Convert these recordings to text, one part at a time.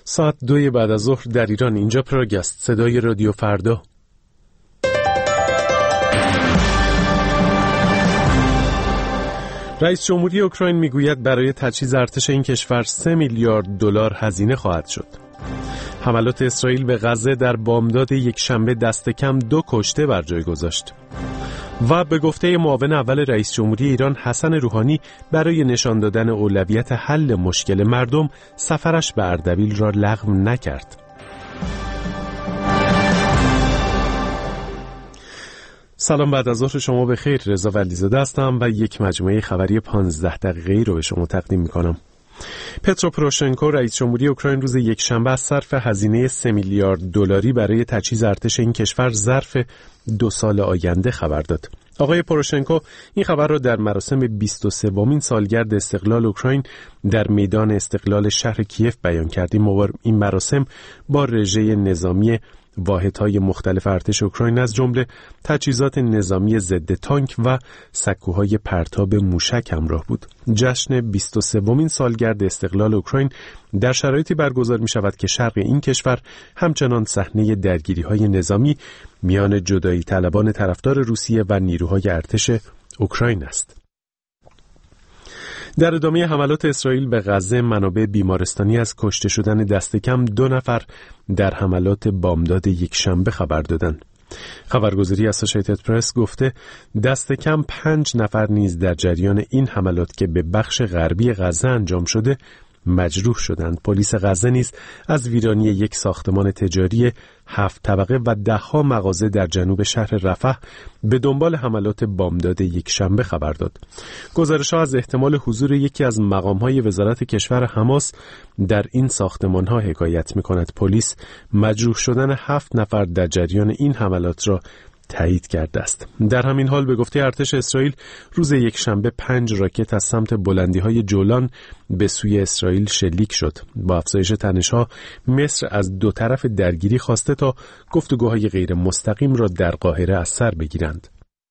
ساعت 2 بعد از ظهر در ایران. اینجا پراگست، صدای رادیو فردا. رئیس جمهوری اوکراین میگوید برای تجهیز ارتش این کشور 3 میلیارد دلار هزینه خواهد شد. حملات اسرائیل به غزه در بامداد یک شنبه دست کم 2 کشته بر جای گذاشت. و به گفته معاون اول رئیس جمهوری ایران حسن روحانی برای نشان دادن اولویت حل مشکل مردم سفرش به اردبیل را لغو نکرد. سلام، بعد از ظهر شما بخیر. رضا ولیزاده هستم و یک مجموعه خبری 15 دقیقه‌ای رو به شما تقدیم می‌کنم. پترو پوروشنکو رئیس جمهوری اوکراین روز یکشنبه از صرف هزینه 3 میلیارد دلاری برای تجهیز ارتش این کشور ظرف 2 سال آینده خبر داد. آقای پوروشنکو این خبر را در مراسم 23مین سالگرد استقلال اوکراین در میدان استقلال شهر کیف بیان کرد. این مراسم با رژه نظامی واحدهای مختلف ارتش اوکراین از جمله تجهیزات نظامی ضد تانک و سکوهای پرتاب موشک همراه بود. جشن 23مین سالگرد استقلال اوکراین در شرایطی برگزار می شود که شرق این کشور همچنان صحنه درگیری‌های نظامی میان جدایی طلبان طرفدار روسیه و نیروهای ارتش اوکراین است. در ادامه حملات اسرائیل به غزه، منابع بیمارستانی از کشته شدن دست کم 2 نفر در حملات بامداد یک شنبه خبر دادند. خبرگزاری اسوسییتد پرس گفته دست کم 5 نفر نیز در جریان این حملات که به بخش غربی غزه انجام شده مجروح شدند. پلیس غزه نیز از ویرانی یک ساختمان تجاری 7 طبقه و 10 مغازه در جنوب شهر رفح به دنبال حملات بامداد یک شنبه خبر داد. گزارش‌ها از احتمال حضور یکی از مقام‌های وزارت کشور حماس در این ساختمان‌ها حکایت می‌کند. پلیس مجروح شدن 7 نفر در جریان این حملات را تایید کرده است. در همین حال به گفته ارتش اسرائیل روز یکشنبه 5 راکت از سمت بلندی‌های جولان به سوی اسرائیل شلیک شد. با افزایش تنش‌ها مصر از 2 طرف درگیری خواسته تا گفتگوهای غیر مستقیم را در قاهره از سر بگیرند.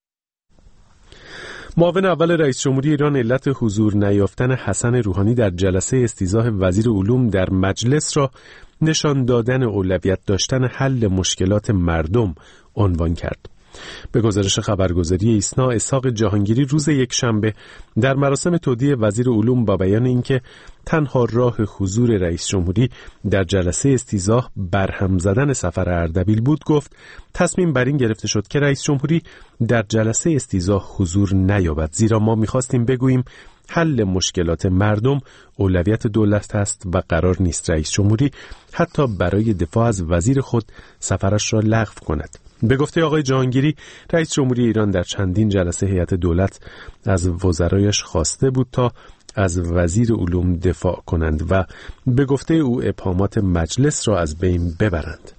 معاون اول رئیس جمهوری ایران علت حضور نیافتن حسن روحانی در جلسه استیضاح وزیر علوم در مجلس را نشان دادن اولویت داشتن حل مشکلات مردم عنوان کرد. به گزارش خبرگزاری ایسنا، اسحاق جهانگیری روز یکشنبه در مراسم تودیع وزیر علوم با بیان اینکه تنها راه حضور رئیس جمهوری در جلسه استیضاح برهم زدن سفر اردبیل بود گفت تصمیم بر این گرفته شد که رئیس جمهوری در جلسه استیضاح حضور نیابد، زیرا ما می‌خواستیم بگوییم حل مشکلات مردم اولویت دولت است و قرار نیست رئیس جمهوری حتی برای دفاع از وزیر خود سفرش را لغو کند. به گفته آقای جهانگیری، رئیس جمهوری ایران در چندین جلسه هیئت دولت از وزرایش خواسته بود تا از وزیر علوم دفاع کنند و به گفته او ابهامات مجلس را از بین ببرند.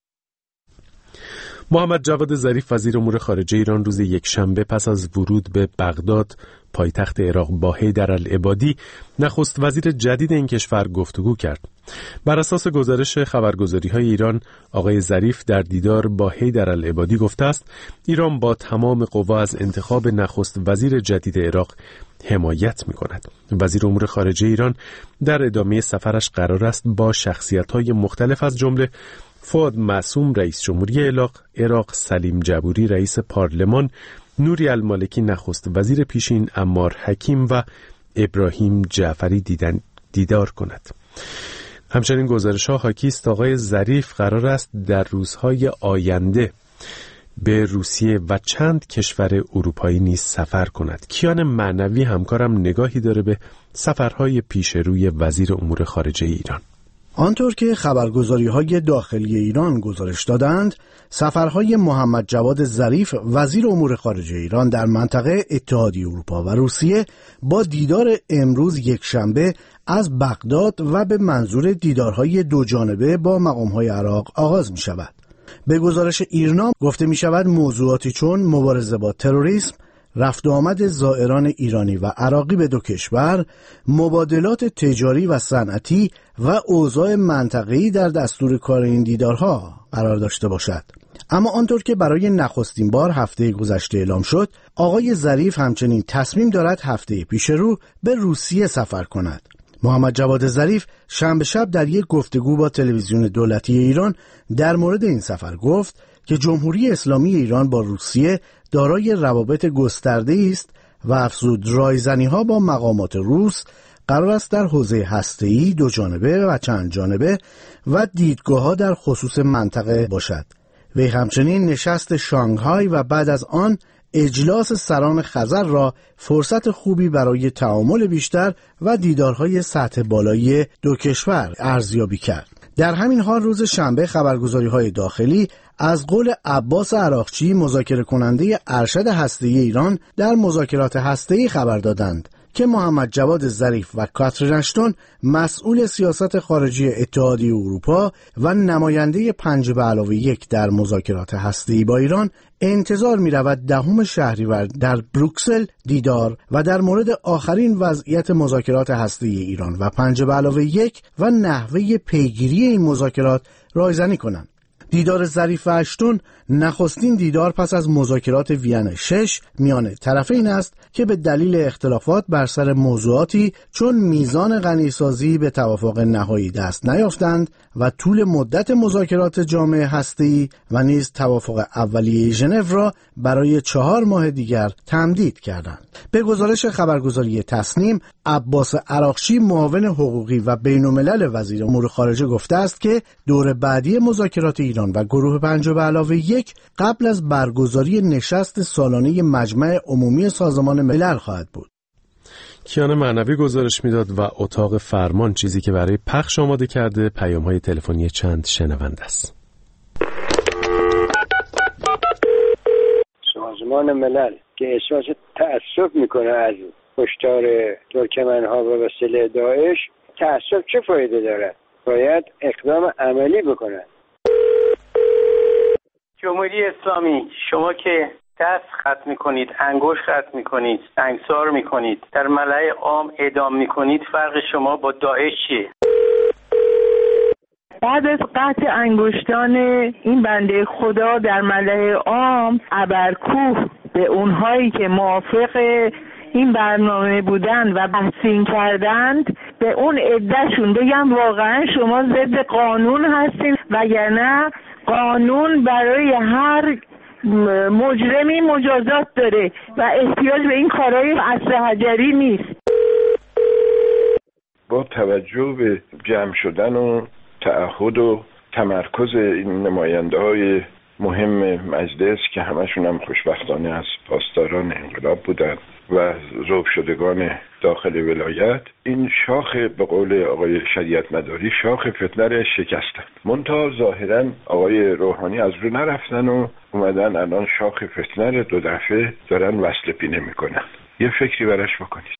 محمد جواد ظریف وزیر امور خارجه ایران روز یکشنبه پس از ورود به بغداد پایتخت عراق با حیدرالعبادی نخست وزیر جدید این کشور گفتگو کرد. بر اساس گزارش خبرگزاری‌های ایران، آقای ظریف در دیدار با حیدرالعبادی گفته است ایران با تمام قوا از انتخاب نخست وزیر جدید عراق حمایت می‌کند. وزیر امور خارجه ایران در ادامه سفرش قرار است با شخصیت‌های مختلف از جمله فؤاد معصوم رئیس جمهوری عراق، سلیم جبوری رئیس پارلمان، نوری المالکی نخست وزیر پیشین، عمار حکیم و ابراهیم جعفری دیدار کند. همچنین گزارش‌ها حاکی است آقای ظریف قرار است در روزهای آینده به روسیه و چند کشور اروپایی نیز سفر کند. کیان معنوی همکارم نگاهی داره به سفرهای پیش روی وزیر امور خارجه ایران. آنطور که خبرگزاری‌های داخلی ایران گزارش دادند، سفرهای محمد جواد ظریف وزیر امور خارجه ایران در منطقه اتحادیه اروپا و روسیه با دیدار امروز یکشنبه از بغداد و به منظور دیدارهای دوجانبه با مقام‌های عراق آغاز می‌شود. به گزارش ایرنا گفته می‌شود موضوعاتی چون مبارزه با تروریسم، رفت و آمد زائران ایرانی و عراقی به 2 کشور، مبادلات تجاری و صنعتی و اوضاع منطقه‌ای در دستور کار این دیدارها قرار داشته باشد. اما آنطور که برای نخستین بار هفته گذشته اعلام شد، آقای ظریف همچنین تصمیم دارد هفته پیش رو به روسیه سفر کند. محمد جواد ظریف شنبه شب در یک گفتگو با تلویزیون دولتی ایران در مورد این سفر گفت که جمهوری اسلامی ایران با روسیه دارای روابط گسترده‌ای است و افزود رایزنی‌ها با مقامات روس قرار است در حوزه هسته‌ای دو جانبه و چند جانبه و دیدگاه‌ها در خصوص منطقه باشد. وی همچنین نشست شانگهای و بعد از آن اجلاس سران خزر را فرصت خوبی برای تعامل بیشتر و دیدارهای سطح بالایی دو کشور ارزیابی کرد. در همین حال روز شنبه خبرگزاری‌های داخلی از قول عباس عراقچی مذاکره کننده ارشد هسته‌ای ایران در مذاکرات هسته‌ای خبر دادند که محمد جواد ظریف و کاترین اشتون مسئول سیاست خارجی اتحادیه اروپا و نماینده 5+1 در مذاکرات هسته‌ای با ایران انتظار می‌رود 10 شهریور در بروکسل دیدار و در مورد آخرین وضعیت مذاکرات هسته‌ای ایران و 5+1 و نحوه پیگیری این مذاکرات رایزنی کنند. دیدار ظریف و اشتون نخستین دیدار پس از مذاکرات وین 6 میان طرفین است که به دلیل اختلافات بر سر موضوعاتی چون میزان غنیسازی به توافق نهایی دست نیافتند و طول مدت مذاکرات جامعه هسته‌ای و نیز توافق اولیه ژنو را برای 4 ماه دیگر تمدید کردند. به گزارش خبرگزاری تصنیم، عباس عراقچی معاون حقوقی و بین‌الملل وزیر امور خارجه گفته است که دور بعدی مذاکرات ایران و گروه 5+1 قبل از برگزاری نشست سالانه مجمع عمومی سازمان ملل خواهد بود. کیان معنوی گزارش میداد و اتاق فرمان چیزی که برای پخش آماده کرده پیام‌های تلفنی چند شنونده است. سازمان ملل که احساس تأسف میکنه از کشتار ترکمنها به وسیله داعش، تأسف چه فایده داره؟ باید اقدام عملی بکنه. جمهوری اسلامی، شما که دست خط میکنید، انگشت خط میکنید، سنگسار میکنید، در ملأ عام اعدام میکنید، فرق شما با داعش چیه؟ بعد از قطع انگشتان این بنده خدا در ملأ عام، ابرکوه به اونهایی که موافق این برنامه بودن و بحثین کردند به اون عدهشون بگم واقعا شما ضد قانون هستین، وگرنه قانون برای هر مجرمی مجازات داره و احتیاج به این کارهای عصر حجری نیست. با توجه به جمع شدن و تعهد و تمرکز این نماینده‌های مهم مجلس که همشون هم خوشبختانه از پاسداران انقلاب بودن و ذوب شدگان داخل ولایت، این شاخ به قول آقای شریعت مداری شاخ فتنه را شکستن. منتها ظاهرا آقای روحانی از رو نرفتن و اومدن الان شاخ فتنه را 2 دفعه دارن وصل پینه میکنن. یه فکری براش بکنید.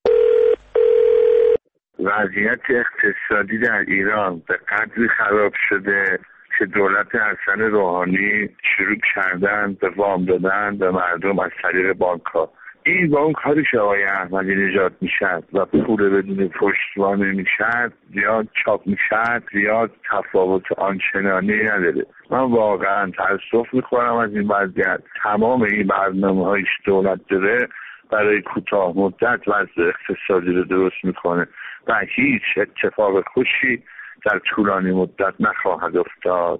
وضعیت اقتصادی در ایران به قدری خراب شده که دولت حسن روحانی شروع کردن به وام دادن به مردم از طریق بانک‌ها. این با اون کاری که آقای احمدی نژاد میشد و پول بدون پشتوانه میشد زیاد چاپ میشد، زیاد تفاوت آنچنانی نداره. من واقعا تأسف میخورم از این وضعیت. تمام این برنامه‌هایش دولت داره برای کوتاه مدت وضع اقتصادی رو درست میکنه و هیچ اتفاق خوشی در طولانی مدت نخواهد افتاد.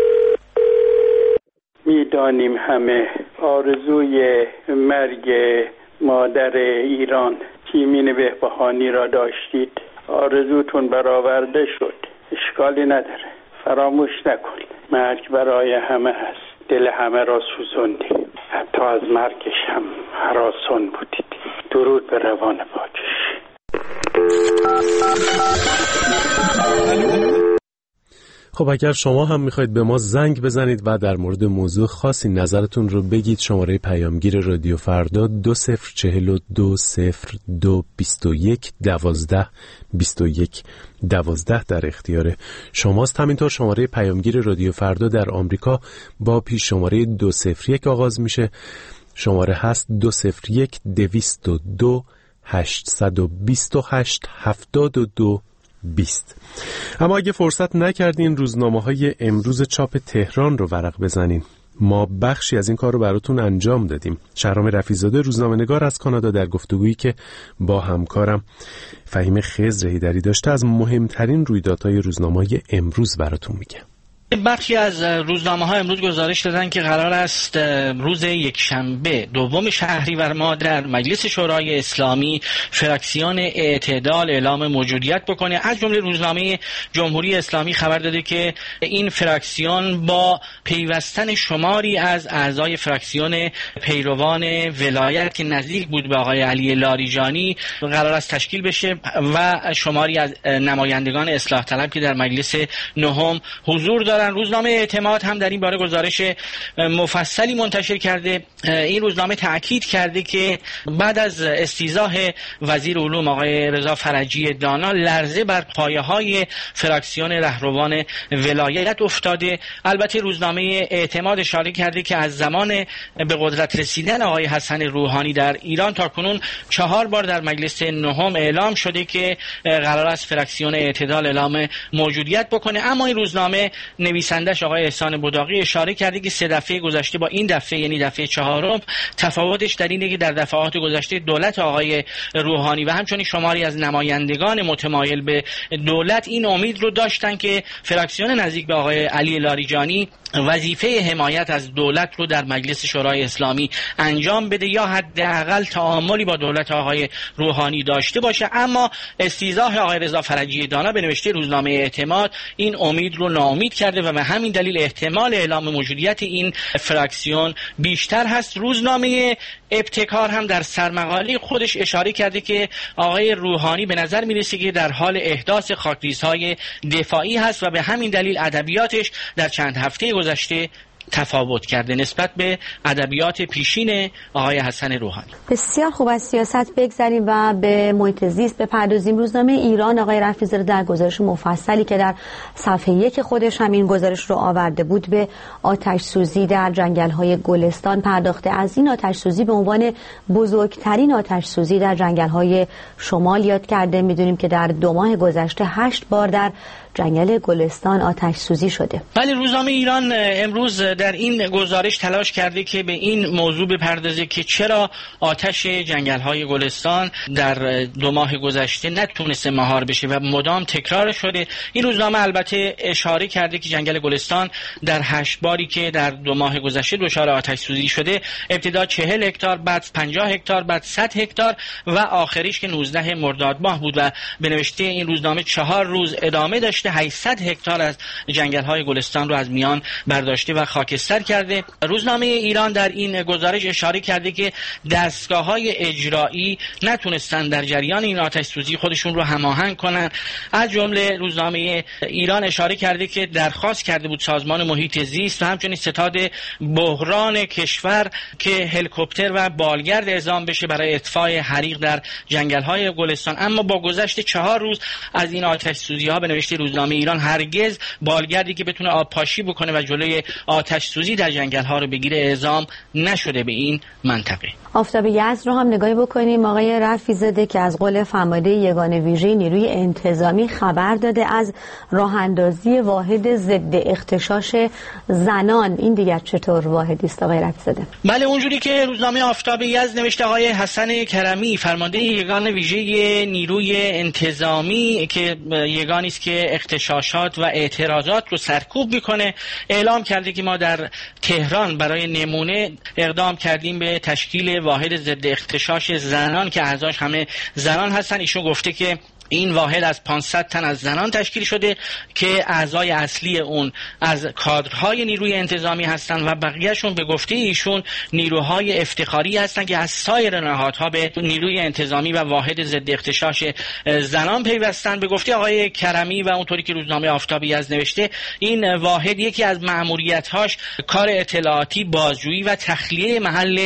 میدانیم همه آرزوی مرگ مادر ایران تیمین بهبهانی را داشتید. آرزوتون برآورده شد، اشکالی نداره، فراموش نکن. مرگ برای همه هست، دل همه را سوزوندی، حتی از مرگش هم هراسان بودید. درود به روان پاکش. خب اگر شما هم میخواید به ما زنگ بزنید و در مورد موضوع خاصی نظرتون رو بگید، شماره پیامگیر رادیو فردا 20420221122112 در اختیار شماست. همینطور شماره پیامگیر رادیو فردا در آمریکا با پیش شماره 201 آغاز میشه. شماره هست 201-202-828-7220. اما اگه فرصت نکردین روزنامه‌های امروز چاپ تهران رو ورق بزنین، ما بخشی از این کار رو براتون انجام دادیم. شهرام رفیع‌زاده روزنامه‌نگار از کانادا در گفتگویی که با همکارم فهیم خضر هیدری داشته از مهمترین رویدادهای روزنامه‌های امروز براتون میگه. برخی از روزنامه‌ها امروز گزارش دادن که قرار است روز یکشنبه 2 شهریور ما در مجلس شورای اسلامی فراکسیون اعتدال اعلام موجودیت بکنه. از جمله روزنامه جمهوری اسلامی خبر داده که این فراکسیون با پیوستن شماری از اعضای فراکسیون پیروان ولایت که نزدیک بود به آقای علی لاریجانی قرار است تشکیل بشه و شماری از نمایندگان اصلاح طلب که در مجلس نهم حضور دارند. روزنامه اعتماد هم در این باره گزارش مفصلی منتشر کرده. این روزنامه تأکید کرده که بعد از استیضاح وزیر علوم آقای رضا فرجی دانا لرزه بر پایه‌های فراکسیون رهروان ولایت افتاده. البته روزنامه اعتماد اشاره کرده که از زمان به قدرت رسیدن آقای حسن روحانی در ایران تاکنون 4 بار در مجلس نهم اعلام شده که قرار است فراکسیون اعتدال اعلام موجودیت بکنه، اما این روزنامه نویسندش آقای احسان بداقی اشاره کرده که 3 دفعه گذشته با این دفعه یعنی دفعه 4م تفاوتش در اینه که در دفعات گذشته دولت آقای روحانی و همچنین شماری از نمایندگان متمایل به دولت این امید رو داشتن که فراکسیون نزدیک به آقای علی لاریجانی وظیفه حمایت از دولت رو در مجلس شورای اسلامی انجام بده یا حداقل تعاملی با دولت آقای روحانی داشته باشه، اما استیضاح آقای رضا فرجی دانا به نوشته روزنامه اعتماد این امید رو ناامید کرده و به همین دلیل احتمال اعلام موجودیت این فراکسیون بیشتر هست. روزنامه ابتکار هم در سرمقاله خودش اشاره کرده که آقای روحانی به نظر میرسه که در حال احداث خاکریزهای دفاعی هست و به همین دلیل ادبیاتش در چند هفته گذشته تفاوت کرده نسبت به ادبیات پیشین آقای حسن روحانی. بسیار خوب، از سیاست بگذریم و به محیط زیست بپردازیم. روزنامه ایران آقای رفیع‌زاده در گزارش مفصلی که در صفحه 1 خودش همین گزارش رو آورده بود به آتش سوزی در جنگل‌های گلستان پرداخته. از این آتش سوزی به عنوان بزرگترین آتش سوزی در جنگل‌های شمال یاد کرده. می‌دونیم که در 2 ماه گذشته 8 بار در جنگل گلستان آتش سوزی شده. ولی روزنامه ایران امروز در این گزارش تلاش کرده که به این موضوع بپردازه که چرا آتش جنگل‌های گلستان در 2 ماه گذشته نتونسته مهار بشه و مدام تکرار شده. این روزنامه البته اشاره کرده که جنگل گلستان در 8 باری که در 2 ماه گذشته دچار آتش سوزی شده، ابتدا 40 هکتار، بعد 50 هکتار، بعد 100 هکتار و آخریش که 19 مرداد ماه بود و به نوشته این روزنامه 4 روز ادامه داشته 800 هکتار از جنگل‌های گلستان رو از میان برداشته و خاکستر کرده. روزنامه ایران در این گزارش اشاره کرده که دستگاه‌های اجرایی نتونستن در جریان این آتش سوزی خودشون رو هماهنگ کنن. از جمله روزنامه ایران اشاره کرده که درخواست کرده بود سازمان محیط زیست و همچنین ستاد بحران کشور که هلیکوپتر و بالگرد اعزام بشه برای اطفاء حریق در جنگل‌های گلستان، اما با گذشت 4 روز از این آتش سوزی‌ها به نوشته روزنامه ایران هرگز بالگردی که بتونه آب پاشی بکنه و جلوی آتش سوزی در جنگل‌ها رو بگیره اعزام نشده به این منطقه. آفتاب یزد رو هم نگاهی بکنیم. آقای رفیع‌زاده که از قول فرمانده یگان ویژه نیروی انتظامی خبر داده از راه اندازی واحد ضد اغتشاش زنان. این دیگر چطور واحدی است آقای رفیع‌زاده؟ بله، اونجوری که روزنامه آفتاب یزد نوشته آقای حسن کرمی فرمانده یگان ویژه نیروی انتظامی که یگانی است که اغتشاشات و اعتراضات رو سرکوب میکنه اعلام کرده که ما در تهران برای نمونه اقدام کردیم به تشکیل واحد ضد اغتشاش زنان که اعضاش همه زنان هستن. ایشون گفته که این واحد از 500 تن از زنان تشکیل شده که اعضای اصلی اون از کادرهای نیروی انتظامی هستند و بقیهشون به گفته ایشون نیروهای افتخاری هستند که از سایر نهادها به نیروی انتظامی و واحد ضد اغتشاش زنان پیوستند. به گفته آقای کرمی و اونطوری که روزنامه آفتاب یزد نوشته این واحد یکی از مأموریت‌هاش کار اطلاعاتی، بازجویی و تخلیه محل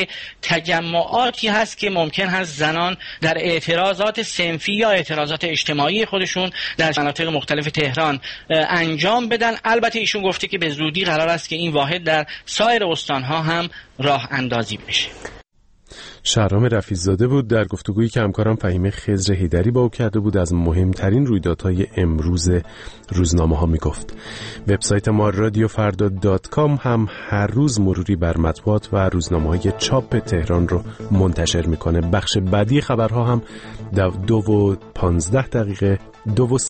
تجمعاتی هست که ممکن هست زنان در اعتراضات صنفی یا اعتراضات اجتماعی خودشون در مناطق مختلف تهران انجام بدن. البته ایشون گفته که به زودی قرار است که این واحد در سایر استانها هم راه اندازی بشه. شهرام رفیع‌زاده بود در گفتگویی که همکارم فهیمه خضر حیدری با او کرده بود از مهمترین رویدادهای امروز روزنامه‌ها میگفت. وبسایت ما radiofrda.com هم هر روز مروری بر مطبوعات و روزنامه‌های چاپ تهران رو منتشر میکنه. بخش بعدی خبرها هم در 2:15 2